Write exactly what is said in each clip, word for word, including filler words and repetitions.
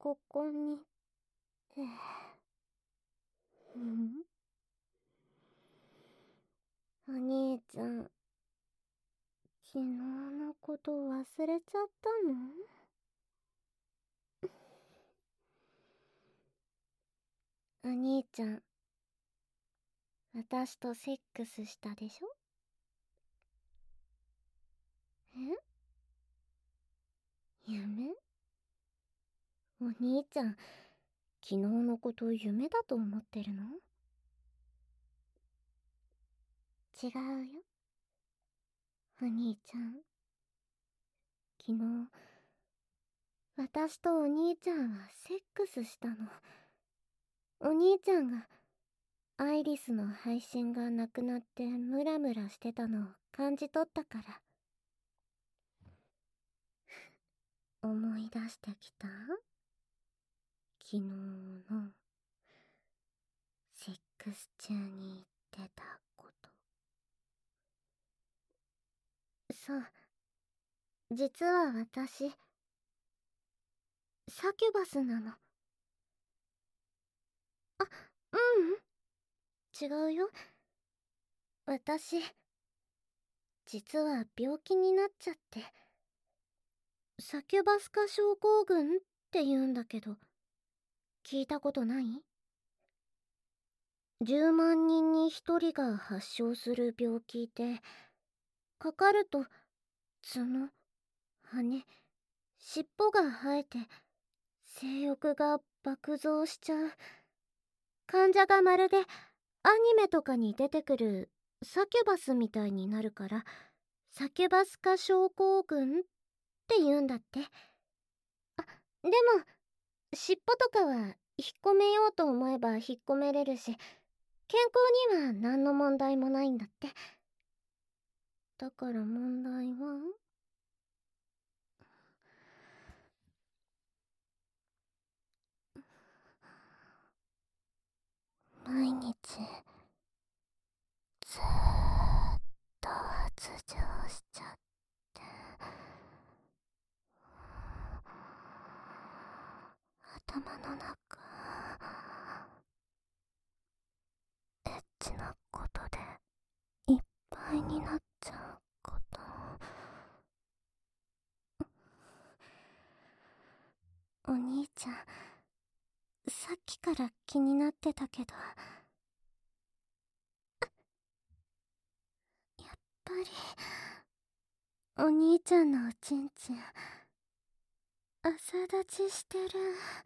ここに、えうん、お兄ちゃん、昨日のこと忘れちゃったの？お兄ちゃん、私とセックスしたでしょ？え？夢？お兄ちゃん、昨日のこと夢だと思ってるの？違うよ。お兄ちゃん、昨日、私とお兄ちゃんはセックスしたの。お兄ちゃんが、アイリスの配信がなくなってムラムラしてたのを感じ取ったから。思い出してきた？昨日の、セックス中に言ってたこと。そう。実は私、サキュバスなの。あ、ううん。違うよ。私、実は病気になっちゃって。サキュバス化症候群って言うんだけど、聞いたことない？ じゅう 万人にひとりが発症する病気で、かかると、角、羽、尻尾が生えて、性欲が爆増しちゃう。患者がまるでアニメとかに出てくるサキュバスみたいになるから、サキュバス化症候群って言うんだって。あ、でも、尻尾とかは引っ込めようと思えば引っ込めれるし、健康には何の問題もないんだって。だから問題は？毎日ずーっと発情しちゃって、頭の中エッチなことでいっぱいになっちゃうこと。お兄ちゃん、さっきから気になってたけど、やっぱりお兄ちゃんのおちんちん朝立ちしてる。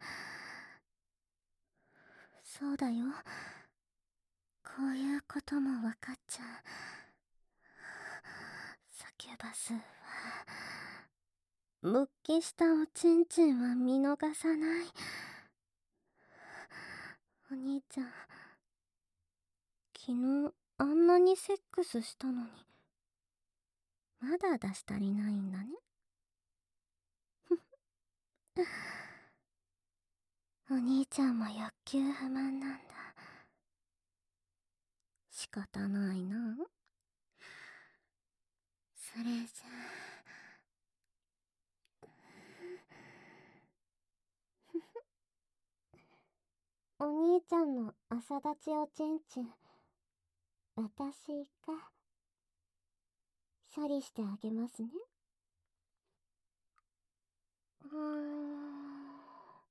そうだよ、こういうこともわかっちゃう。サキュバスは勃起したおちんちんは見逃さない。お兄ちゃん、昨日あんなにセックスしたのにまだ出し足りないんだね。お兄ちゃんも欲求不満なんだ。仕方ないな。それじゃあお兄ちゃんの朝立ちおちんちん、私が処理してあげますね。うーん。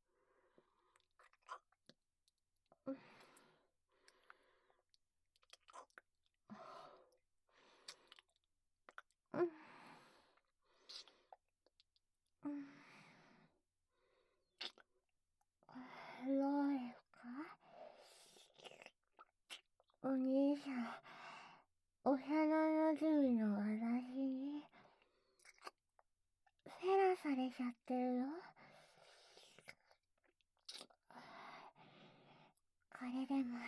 うんうん。ロイか？お兄さん、幼なじみの私にフェラされちゃってるよ。これでも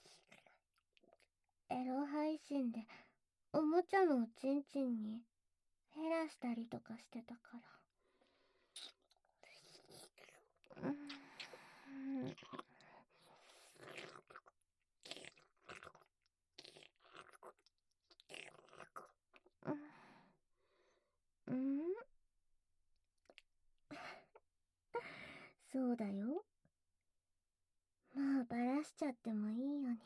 エロ配信でおもちゃのおちんちんにフェラしたりとかしてたから。うんうん。 そうだよ。もうバラしちゃってもいいよね。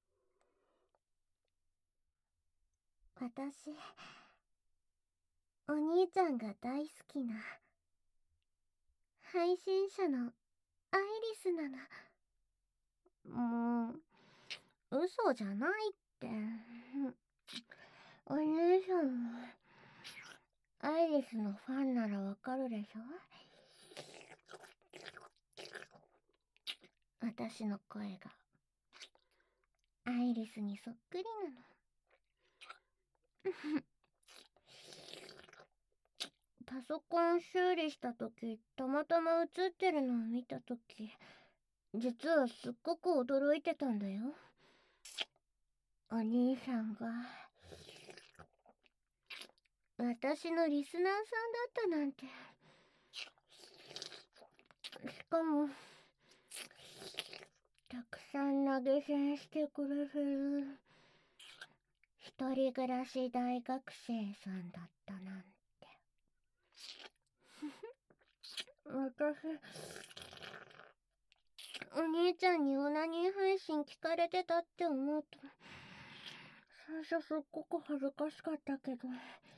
私、お兄ちゃんが大好きな配信者のアイリスなの。もう、嘘じゃないって。お姉さんも、アイリスのファンならわかるでしょ？私の声が、アイリスにそっくりなの。パソコン修理した時、たまたま映ってるのを見た時、実はすっごく驚いてたんだよ。お兄さんが、私のリスナーさんだったなんて。しかも、たくさん投げ銭してくれる、一人暮らし大学生さんだったなんて。私、お兄ちゃんにオナニー配信聞かれてたって思うと、最初すっごく恥ずかしかったけど、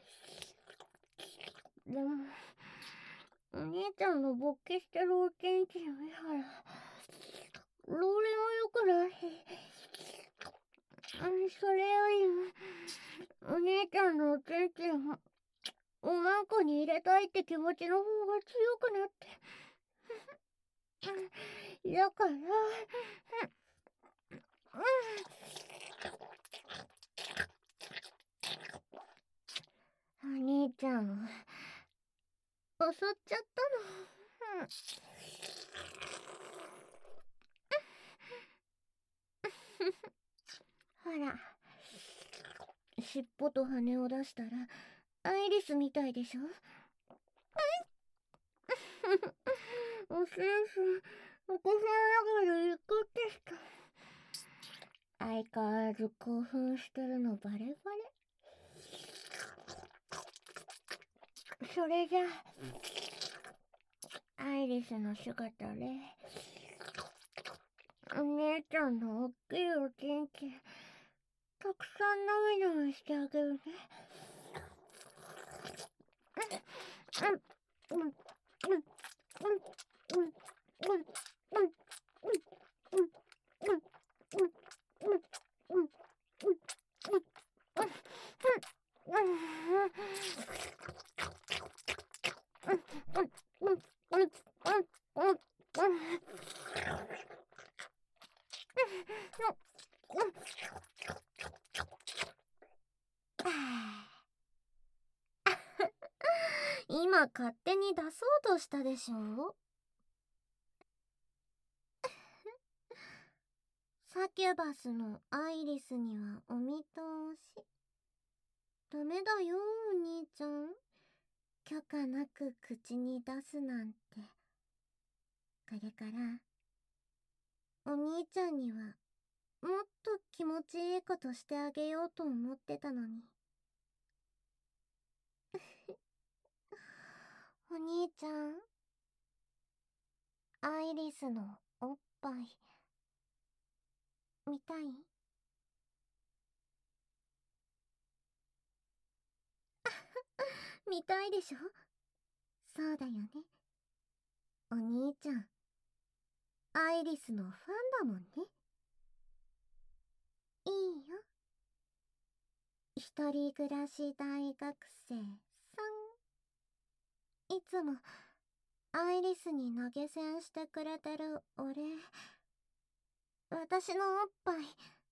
でも、お兄ちゃんの勃起してるおちんちん見たら、ローレも良くないし、それよりも、お兄ちゃんのおちんちんを、おまんこに入れたいって気持ちの方が強くなって。だから、お兄ちゃんを、襲っちゃったの。ほら、尻尾と羽を出したら、アイリスみたいでしょ？お先生、お子さんだから行くってした。相変わらず興奮してるのバレバレ。それじゃあ、アイリスの姿で、お姉ちゃんのおっきいおちんちん、たくさんなみなみしてあげるね。うん、うん、うん、うん、うん、うん、うん、うん、うん、うん、うん、うん、うん、今勝手に出そうとしたでしょ？サキュバスのアイリスにはお見通し。ダメだよ、お兄ちゃん。許可なく口に出すなんて。これから、お兄ちゃんにはもっと気持ちいいことしてあげようと思ってたのに。お兄ちゃん、アイリスのおっぱい、見たい？見たいでしょ？そうだよね。お兄ちゃん、アイリスのファンだもんね。いいよ。一人暮らし大学生さん。いつも、アイリスに投げ銭してくれてるお礼。私のおっぱい、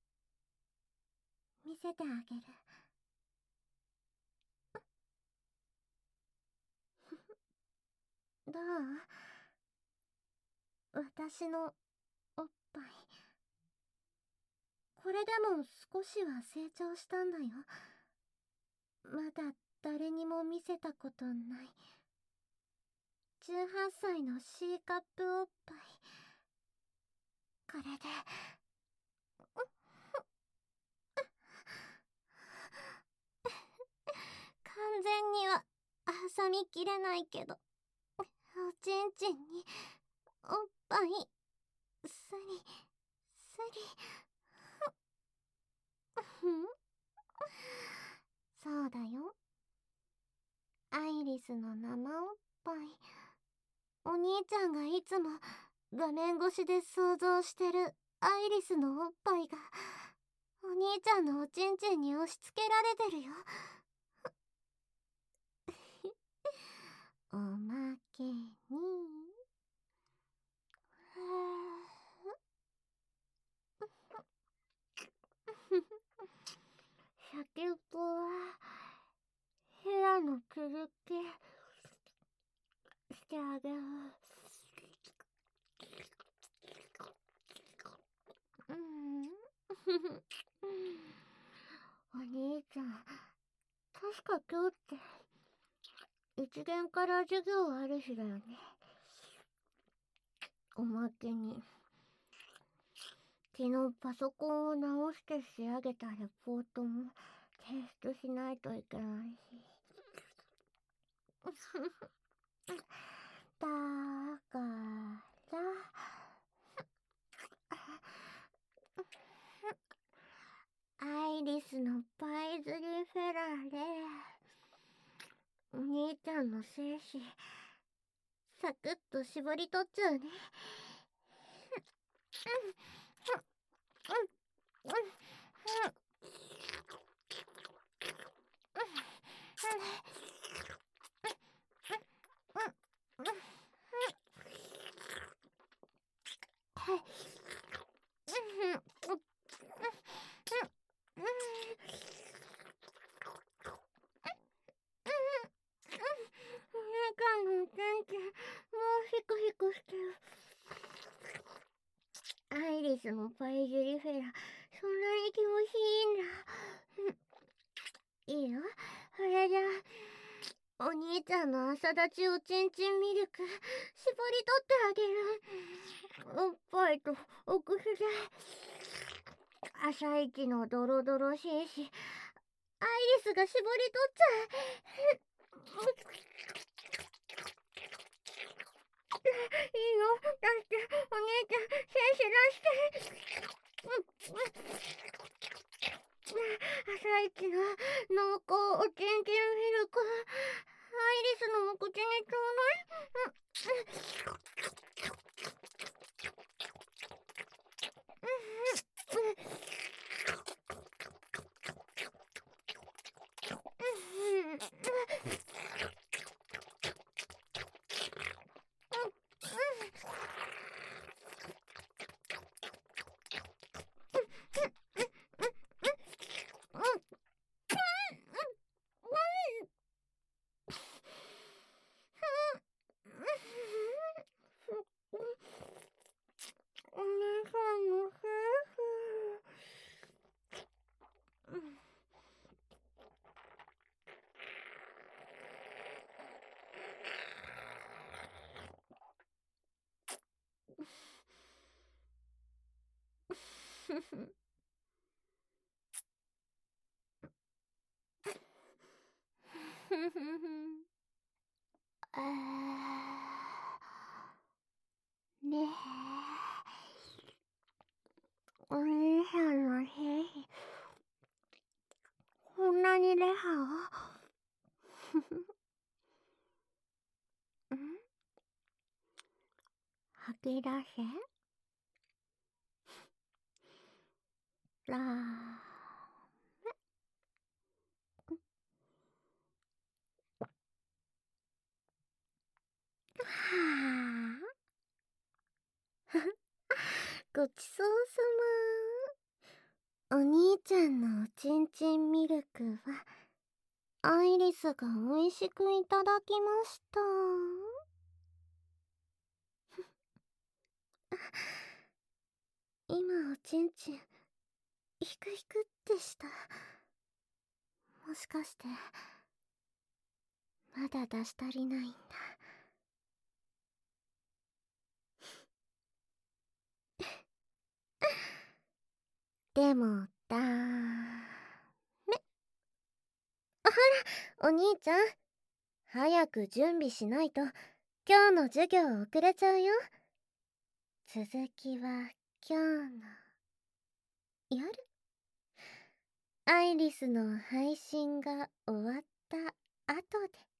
見せてあげる。どう？私のおっぱい。これでも少しは成長したんだよ。まだ誰にも見せたことない。じゅうはっさいの C カップおっぱい。これで、完全には挟みきれないけど、おちんちんにおっぱいすりすり。ふん。そうだよ、アイリスの生おっぱい。お兄ちゃんがいつも画面越しで想像してるアイリスのおっぱいがお兄ちゃんのおちんちんに押し付けられてるよ。おまけに先っぽは部屋の続きしてあげる。うんお兄ちゃん、確か今日って一限から授業ある日だよね。おまけに昨日パソコンを直して仕上げたレポートも提出しないといけないし。だからアイリスのパイズリフェラーでお兄ちゃんの精子サクッと絞り取っちゃうね。お姉ちゃんのおちんちんもうヒクヒクしてる。アイリスのパイズリフェラ、そんなに気持ちいいんだ。いいよ、それじゃあお兄ちゃんの朝立ちおちんちんミルク絞り取ってあげる。おっぱいとお薬で朝一のドロドロ精子アイリスが絞り取っちゃう。いいよ、出して、お姉ちゃん、精子出して。朝一の濃厚おちんちんミルク、アイリスのお口にちょうだい。お姉さんのセーフ。ねえ、お兄さんの精子こんなにレハをん吐き出せ。ラーはあごちそうさま。お兄ちゃんのおちんちんミルクはアイリスが美味しくいただきました。今おちんちんヒクヒクってした。もしかしてまだ出し足りないんだ。でもだーめ。ほらお兄ちゃん、早く準備しないと今日の授業遅れちゃうよ。 続きは今日の夜、アイリスの配信が終わった後で。